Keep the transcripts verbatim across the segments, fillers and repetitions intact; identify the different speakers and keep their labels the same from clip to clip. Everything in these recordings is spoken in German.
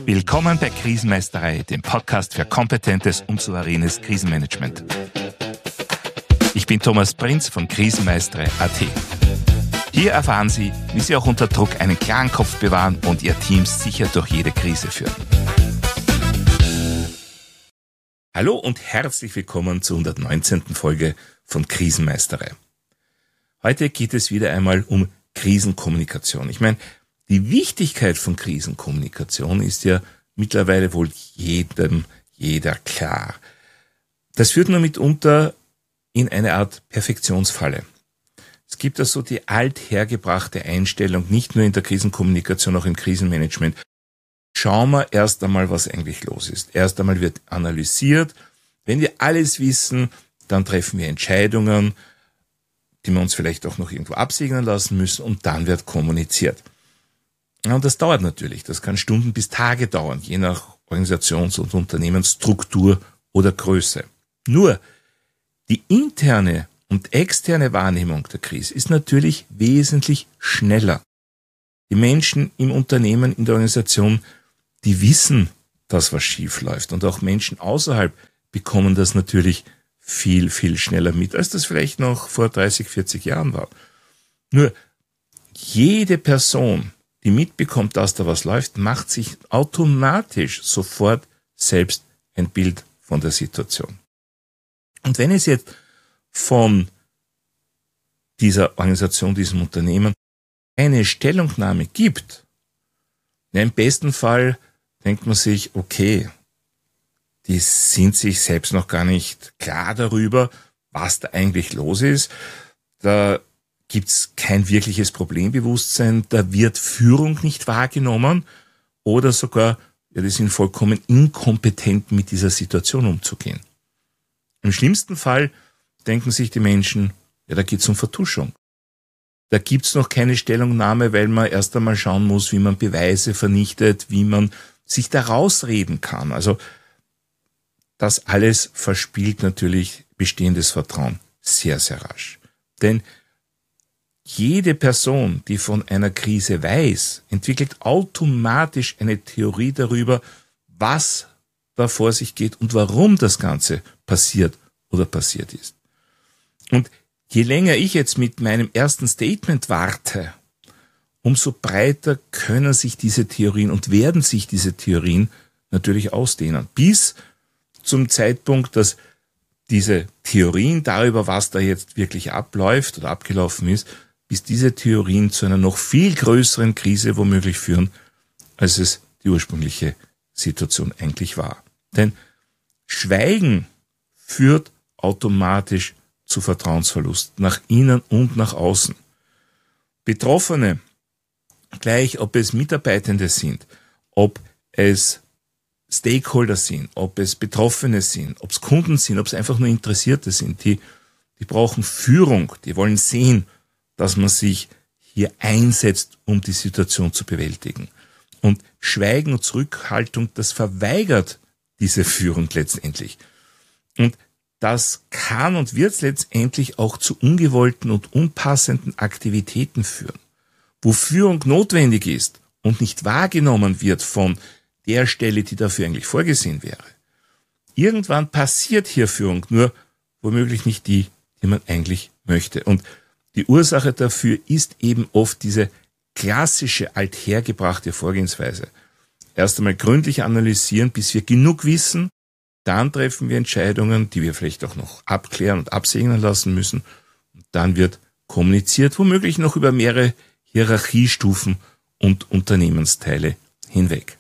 Speaker 1: Willkommen bei Krisenmeisterei, dem Podcast für kompetentes und souveränes Krisenmanagement. Ich bin Thomas Prinz von Krisenmeisterei punkt a t. Hier erfahren Sie, wie Sie auch unter Druck einen klaren Kopf bewahren und Ihr Team sicher durch jede Krise führen. Hallo und herzlich willkommen zur hundertneunzehnten Folge von Krisenmeisterei. Heute geht es wieder einmal um Krisenkommunikation. Ich meine, die Wichtigkeit von Krisenkommunikation ist ja mittlerweile wohl jedem, jeder klar. Das führt nur mitunter in eine Art Perfektionsfalle. Es gibt also die althergebrachte Einstellung, nicht nur in der Krisenkommunikation, auch im Krisenmanagement. Schauen wir erst einmal, was eigentlich los ist. Erst einmal wird analysiert. Wenn wir alles wissen, dann treffen wir Entscheidungen, die wir uns vielleicht auch noch irgendwo absegnen lassen müssen, und dann wird kommuniziert. Ja, und das dauert natürlich. Das kann Stunden bis Tage dauern, je nach Organisations- und Unternehmensstruktur oder Größe. Nur die interne und externe Wahrnehmung der Krise ist natürlich wesentlich schneller. Die Menschen im Unternehmen, in der Organisation, die wissen, dass was schief läuft. Und auch Menschen außerhalb bekommen das natürlich viel, viel schneller mit, als das vielleicht noch vor dreißig, vierzig Jahren war. Nur jede Person, die mitbekommt, dass da was läuft, macht sich automatisch sofort selbst ein Bild von der Situation. Und wenn es jetzt von dieser Organisation, diesem Unternehmen eine Stellungnahme gibt, im besten Fall denkt man sich, okay, die sind sich selbst noch gar nicht klar darüber, was da eigentlich los ist. Da gibt's kein wirkliches Problembewusstsein, da wird Führung nicht wahrgenommen oder sogar, ja, die sind vollkommen inkompetent, mit dieser Situation umzugehen. Im schlimmsten Fall denken sich die Menschen, ja, da geht's um Vertuschung. Da gibt's noch keine Stellungnahme, weil man erst einmal schauen muss, wie man Beweise vernichtet, wie man sich da rausreden kann. Also das alles verspielt natürlich bestehendes Vertrauen sehr, sehr rasch. Denn jede Person, die von einer Krise weiß, entwickelt automatisch eine Theorie darüber, was da vor sich geht und warum das Ganze passiert oder passiert ist. Und je länger ich jetzt mit meinem ersten Statement warte, umso breiter können sich diese Theorien und werden sich diese Theorien natürlich ausdehnen. Bis zum Zeitpunkt, dass diese Theorien darüber, was da jetzt wirklich abläuft oder abgelaufen ist, bis diese Theorien zu einer noch viel größeren Krise womöglich führen, als es die ursprüngliche Situation eigentlich war. Denn Schweigen führt automatisch zu Vertrauensverlust nach innen und nach außen. Betroffene, gleich ob es Mitarbeitende sind, ob es Stakeholder sind, ob es Betroffene sind, ob es Kunden sind, ob es einfach nur Interessierte sind, die, die brauchen Führung, die wollen sehen, dass man sich hier einsetzt, um die Situation zu bewältigen. Und Schweigen und Zurückhaltung, das verweigert diese Führung letztendlich. Und das kann und wird letztendlich auch zu ungewollten und unpassenden Aktivitäten führen. Wo Führung notwendig ist und nicht wahrgenommen wird von der Stelle, die dafür eigentlich vorgesehen wäre. Irgendwann passiert hier Führung, nur womöglich nicht die, die man eigentlich möchte. Und die Ursache dafür ist eben oft diese klassische, althergebrachte Vorgehensweise. Erst einmal gründlich analysieren, bis wir genug wissen, dann treffen wir Entscheidungen, die wir vielleicht auch noch abklären und absegnen lassen müssen. Und dann wird kommuniziert, womöglich noch über mehrere Hierarchiestufen und Unternehmensteile hinweg.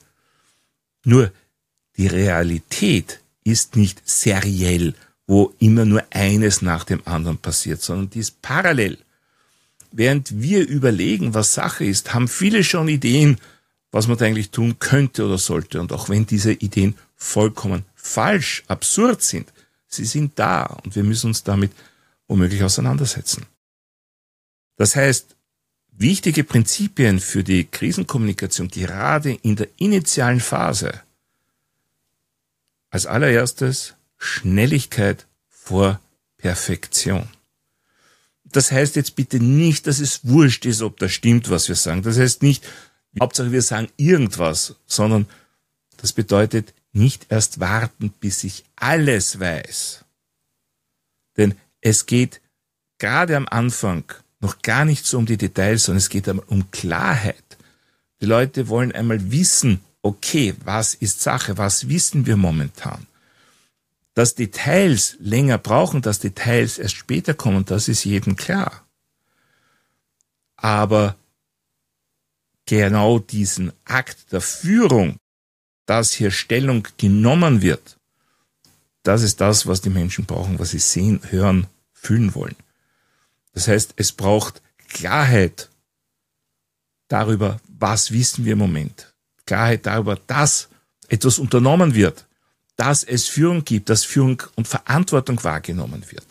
Speaker 1: Nur die Realität ist nicht seriell, wo immer nur eines nach dem anderen passiert, sondern die ist parallel. Während wir überlegen, was Sache ist, haben viele schon Ideen, was man da eigentlich tun könnte oder sollte. Und auch wenn diese Ideen vollkommen falsch, absurd sind, sie sind da und wir müssen uns damit womöglich auseinandersetzen. Das heißt, wichtige Prinzipien für die Krisenkommunikation, gerade in der initialen Phase. Als allererstes Schnelligkeit vor Perfektion. Das heißt jetzt bitte nicht, dass es wurscht ist, ob das stimmt, was wir sagen. Das heißt nicht, Hauptsache wir sagen irgendwas, sondern Das bedeutet nicht erst warten, bis ich alles weiß. Denn es geht gerade am Anfang noch gar nicht so um die Details, sondern es geht um Klarheit. Die Leute wollen einmal wissen, okay, was ist Sache, was wissen wir momentan? Dass Details länger brauchen, dass Details erst später kommen, das ist jedem klar. Aber genau diesen Akt der Führung, dass hier Stellung genommen wird, das ist das, was die Menschen brauchen, was sie sehen, hören, fühlen wollen. Das heißt, es braucht Klarheit darüber, was wissen wir im Moment. Klarheit darüber, dass etwas unternommen wird, dass es Führung gibt, dass Führung und Verantwortung wahrgenommen wird.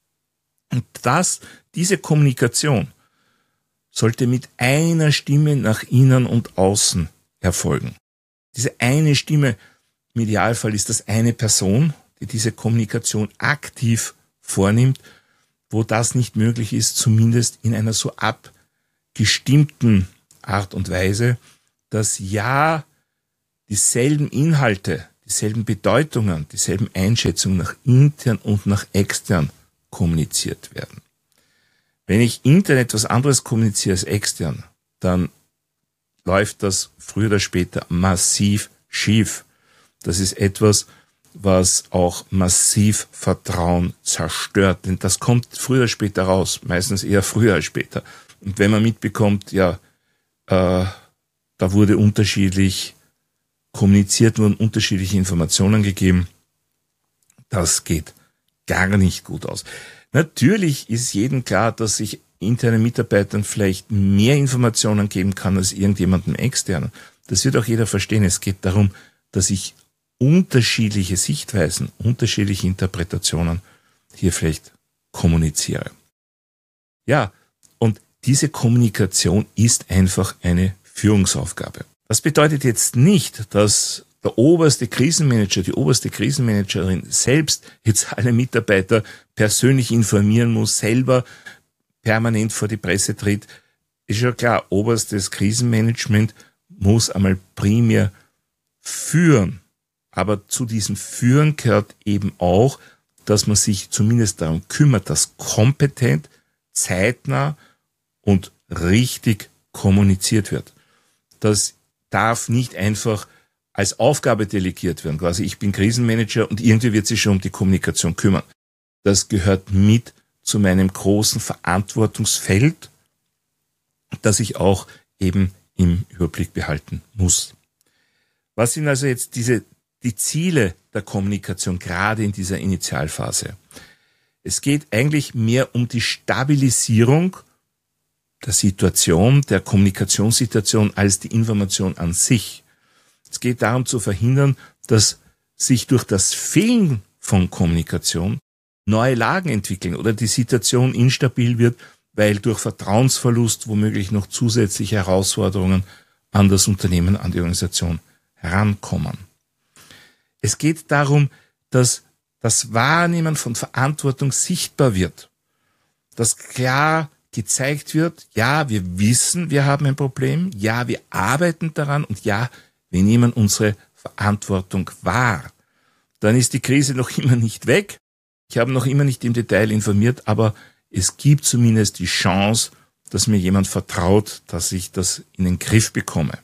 Speaker 1: Und dass diese Kommunikation sollte mit einer Stimme nach innen und außen erfolgen. Diese eine Stimme, im Idealfall ist das eine Person, die diese Kommunikation aktiv vornimmt. Wo das nicht möglich ist, zumindest in einer so abgestimmten Art und Weise, dass ja dieselben Inhalte, dieselben Bedeutungen, dieselben Einschätzungen nach intern und nach extern kommuniziert werden. Wenn ich intern etwas anderes kommuniziere als extern, dann läuft das früher oder später massiv schief. Das ist etwas, was auch massiv Vertrauen zerstört. Denn das kommt früher oder später raus, meistens eher früher als später. Und wenn man mitbekommt, ja, äh, da wurde unterschiedlich kommuniziert, wurden unterschiedliche Informationen gegeben, das geht gar nicht gut aus. Natürlich ist jedem klar, dass ich internen Mitarbeitern vielleicht mehr Informationen geben kann als irgendjemandem externen. Das wird auch jeder verstehen. Es geht darum, dass ich unterschiedliche Sichtweisen, unterschiedliche Interpretationen hier vielleicht kommuniziere. Ja, und diese Kommunikation ist einfach eine Führungsaufgabe. Das bedeutet jetzt nicht, dass der oberste Krisenmanager, die oberste Krisenmanagerin selbst jetzt alle Mitarbeiter persönlich informieren muss, selber permanent vor die Presse tritt. Ist ja klar, oberstes Krisenmanagement muss einmal primär führen. Aber zu diesem Führen gehört eben auch, dass man sich zumindest darum kümmert, dass kompetent, zeitnah und richtig kommuniziert wird. Das darf nicht einfach als Aufgabe delegiert werden. Quasi, ich bin Krisenmanager und irgendwie wird sich schon um die Kommunikation kümmern. Das gehört mit zu meinem großen Verantwortungsfeld, das ich auch eben im Überblick behalten muss. Was sind also jetzt diese die Ziele der Kommunikation, gerade in dieser Initialphase? Es geht eigentlich mehr um die Stabilisierung der Situation, der Kommunikationssituation als die Information an sich. Es geht darum zu verhindern, dass sich durch das Fehlen von Kommunikation neue Lagen entwickeln oder die Situation instabil wird, weil durch Vertrauensverlust womöglich noch zusätzliche Herausforderungen an das Unternehmen, an die Organisation herankommen. Es geht darum, dass das Wahrnehmen von Verantwortung sichtbar wird, dass klar gezeigt wird, ja, wir wissen, wir haben ein Problem, ja, wir arbeiten daran und ja, wir nehmen unsere Verantwortung wahr. Dann ist die Krise noch immer nicht weg. Ich habe noch immer nicht im Detail informiert, aber es gibt zumindest die Chance, dass mir jemand vertraut, dass ich das in den Griff bekomme.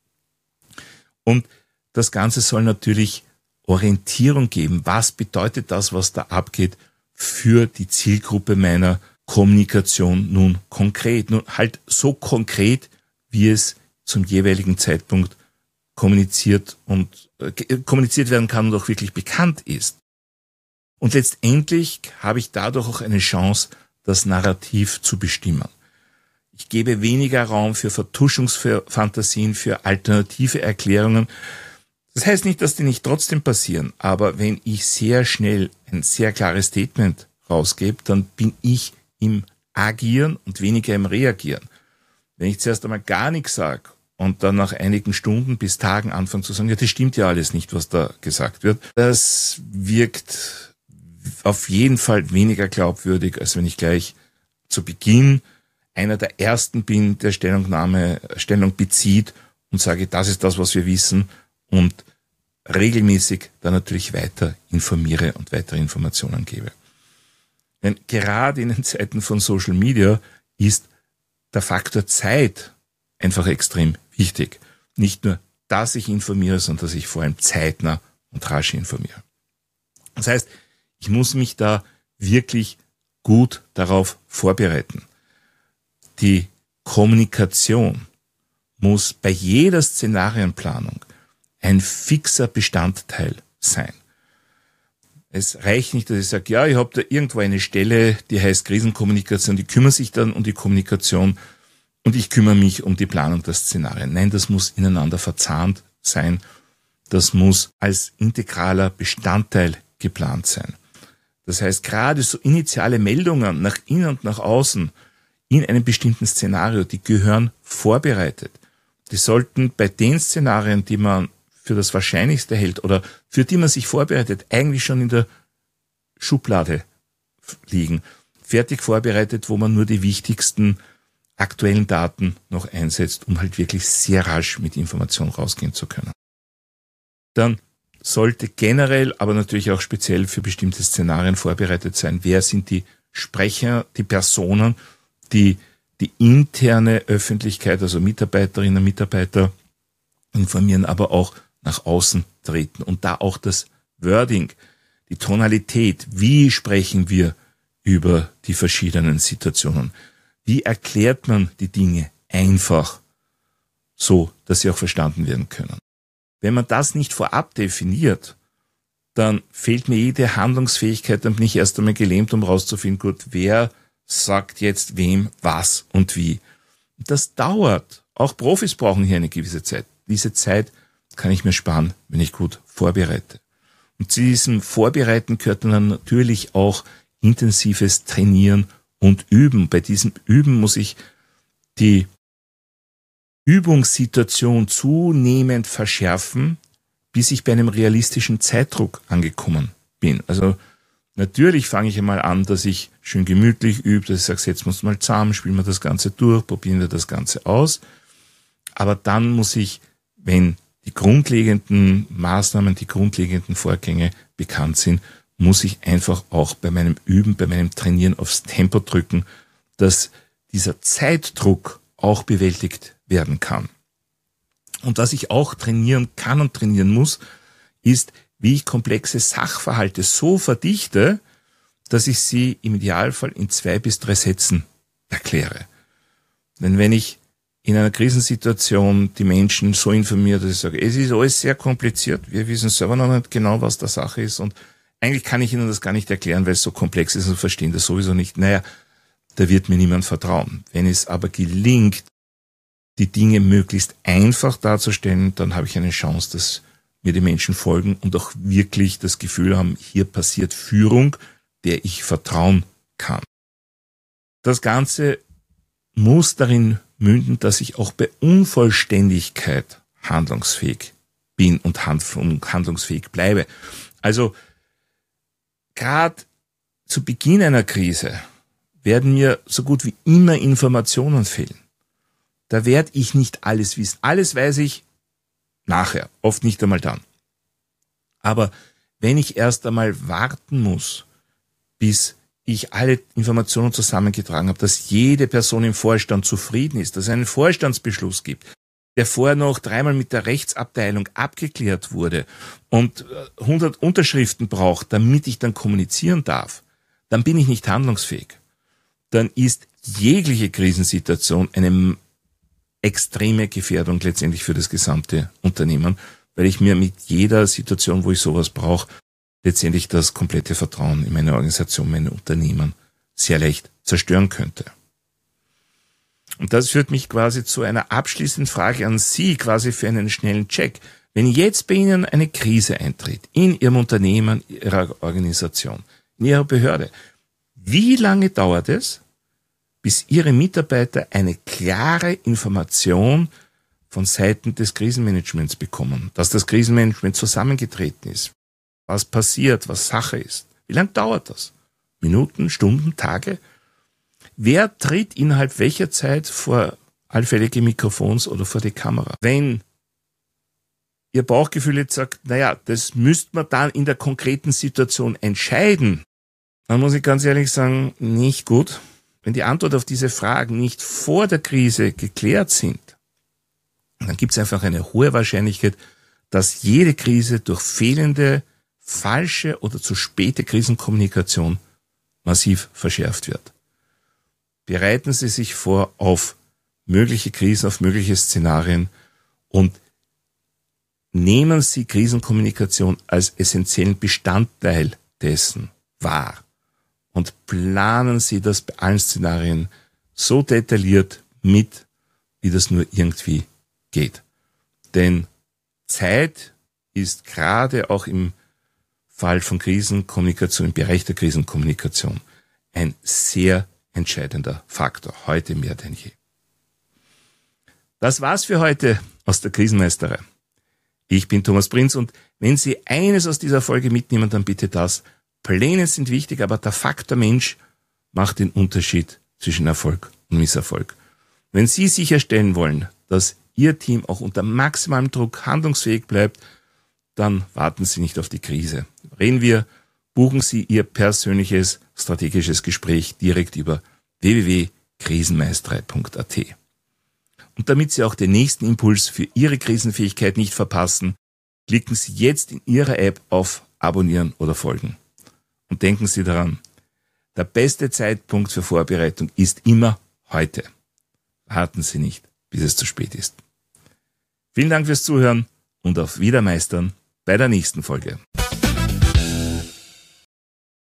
Speaker 1: Und das Ganze soll natürlich Orientierung geben. Was bedeutet das, was da abgeht, für die Zielgruppe meiner Kommunikation nun konkret? Nun halt so konkret, wie es zum jeweiligen Zeitpunkt kommuniziert und äh, kommuniziert werden kann und auch wirklich bekannt ist. Und letztendlich habe ich dadurch auch eine Chance, das Narrativ zu bestimmen. Ich gebe weniger Raum für Vertuschungsfantasien, für alternative Erklärungen. Das heißt nicht, dass die nicht trotzdem passieren, aber wenn ich sehr schnell ein sehr klares Statement rausgebe, dann bin ich im Agieren und weniger im Reagieren. Wenn ich zuerst einmal gar nichts sage und dann nach einigen Stunden bis Tagen anfange zu sagen, ja, das stimmt ja alles nicht, was da gesagt wird, das wirkt auf jeden Fall weniger glaubwürdig, als wenn ich gleich zu Beginn einer der Ersten bin, der Stellungnahme, Stellung bezieht und sage, das ist das, was wir wissen und regelmäßig dann natürlich weiter informiere und weitere Informationen gebe. Denn gerade in den Zeiten von Social Media ist der Faktor Zeit einfach extrem wichtig. Nicht nur, dass ich informiere, sondern dass ich vor allem zeitnah und rasch informiere. Das heißt, ich muss mich da wirklich gut darauf vorbereiten. Die Kommunikation muss bei jeder Szenarienplanung ein fixer Bestandteil sein. Es reicht nicht, dass ich sage, ja, ich habe da irgendwo eine Stelle, die heißt Krisenkommunikation, die kümmert sich dann um die Kommunikation und ich kümmere mich um die Planung der Szenarien. Nein, das muss ineinander verzahnt sein. Das muss als integraler Bestandteil geplant sein. Das heißt, gerade so initiale Meldungen nach innen und nach außen in einem bestimmten Szenario, die gehören vorbereitet. Die sollten bei den Szenarien, die man für das Wahrscheinlichste hält oder für die man sich vorbereitet, eigentlich schon in der Schublade liegen. Fertig vorbereitet, wo man nur die wichtigsten aktuellen Daten noch einsetzt, um halt wirklich sehr rasch mit Informationen rausgehen zu können. Dann sollte generell, aber natürlich auch speziell für bestimmte Szenarien vorbereitet sein, wer sind die Sprecher, die Personen, die die interne Öffentlichkeit, also Mitarbeiterinnen und Mitarbeiter informieren, aber auch nach außen treten. Und da auch das Wording, die Tonalität, wie sprechen wir über die verschiedenen Situationen? Wie erklärt man die Dinge einfach so, dass sie auch verstanden werden können? Wenn man das nicht vorab definiert, dann fehlt mir jede Handlungsfähigkeit, dann bin ich erst einmal gelähmt, um rauszufinden, gut, wer sagt jetzt wem was und wie. Das dauert. Auch Profis brauchen hier eine gewisse Zeit. Diese Zeit kann ich mir sparen, wenn ich gut vorbereite. Und zu diesem Vorbereiten gehört dann natürlich auch intensives Trainieren und Üben. Bei diesem Üben muss ich die Übungssituation zunehmend verschärfen, bis ich bei einem realistischen Zeitdruck angekommen bin. Also natürlich fange ich einmal an, dass ich schön gemütlich übe, dass ich sage, setzen wir uns mal zusammen, spielen wir das Ganze durch, probieren wir das Ganze aus. Aber dann muss ich, wenn die grundlegenden Maßnahmen, die grundlegenden Vorgänge bekannt sind, muss ich einfach auch bei meinem Üben, bei meinem Trainieren aufs Tempo drücken, dass dieser Zeitdruck auch bewältigt werden kann. Und was ich auch trainieren kann und trainieren muss, ist, wie ich komplexe Sachverhalte so verdichte, dass ich sie im Idealfall in zwei bis drei Sätzen erkläre. Denn wenn ich in einer Krisensituation die Menschen so informiere, dass ich sage, es ist alles sehr kompliziert, wir wissen selber noch nicht genau, was der Sache ist und eigentlich kann ich Ihnen das gar nicht erklären, weil es so komplex ist und verstehen das sowieso nicht. Naja, da wird mir niemand vertrauen. Wenn es aber gelingt, die Dinge möglichst einfach darzustellen, dann habe ich eine Chance, dass mir die Menschen folgen und auch wirklich das Gefühl haben, hier passiert Führung, der ich vertrauen kann. Das Ganze muss darin münden, dass ich auch bei Unvollständigkeit handlungsfähig bin und handlungsfähig bleibe. Also gerade zu Beginn einer Krise werden mir so gut wie immer Informationen fehlen. Da werde ich nicht alles wissen. Alles weiß ich nachher, oft nicht einmal dann. Aber wenn ich erst einmal warten muss, bis ich alle Informationen zusammengetragen habe, dass jede Person im Vorstand zufrieden ist, dass es einen Vorstandsbeschluss gibt, der vorher noch dreimal mit der Rechtsabteilung abgeklärt wurde und hundert Unterschriften braucht, damit ich dann kommunizieren darf, dann bin ich nicht handlungsfähig. Dann ist jegliche Krisensituation eine extreme Gefährdung letztendlich für das gesamte Unternehmen, weil ich mir mit jeder Situation, wo ich sowas brauche, letztendlich das komplette Vertrauen in meine Organisation, meine Unternehmen sehr leicht zerstören könnte. Und das führt mich quasi zu einer abschließenden Frage an Sie, quasi für einen schnellen Check. Wenn jetzt bei Ihnen eine Krise eintritt, in Ihrem Unternehmen, Ihrer Organisation, in Ihrer Behörde, wie lange dauert es, bis Ihre Mitarbeiter eine klare Information von Seiten des Krisenmanagements bekommen, dass das Krisenmanagement zusammengetreten ist, was passiert, was Sache ist? Wie lange dauert das? Minuten, Stunden, Tage? Wer tritt innerhalb welcher Zeit vor allfällige Mikrofons oder vor die Kamera? Wenn Ihr Bauchgefühl jetzt sagt, naja, das müsste man dann in der konkreten Situation entscheiden, dann muss ich ganz ehrlich sagen, nicht gut. Wenn die Antwort auf diese Fragen nicht vor der Krise geklärt sind, dann gibt es einfach eine hohe Wahrscheinlichkeit, dass jede Krise durch fehlende, falsche oder zu späte Krisenkommunikation massiv verschärft wird. Bereiten Sie sich vor auf mögliche Krisen, auf mögliche Szenarien und nehmen Sie Krisenkommunikation als essentiellen Bestandteil dessen wahr und planen Sie das bei allen Szenarien so detailliert mit, wie das nur irgendwie geht. Denn Zeit ist gerade auch im Fall von Krisenkommunikation, im Bereich der Krisenkommunikation, ein sehr entscheidender Faktor, heute mehr denn je. Das war's für heute aus der Krisenmeisterei. Ich bin Thomas Prinz und wenn Sie eines aus dieser Folge mitnehmen, dann bitte das. Pläne sind wichtig, aber der Faktor Mensch macht den Unterschied zwischen Erfolg und Misserfolg. Wenn Sie sicherstellen wollen, dass Ihr Team auch unter maximalem Druck handlungsfähig bleibt, dann warten Sie nicht auf die Krise. Reden wir, buchen Sie Ihr persönliches strategisches Gespräch direkt über w w w punkt krisenmeisterei punkt a t. Und damit Sie auch den nächsten Impuls für Ihre Krisenfähigkeit nicht verpassen, klicken Sie jetzt in Ihrer App auf Abonnieren oder Folgen. Und denken Sie daran, der beste Zeitpunkt für Vorbereitung ist immer heute. Warten Sie nicht, bis es zu spät ist. Vielen Dank fürs Zuhören und auf Wiedermeistern bei der nächsten Folge.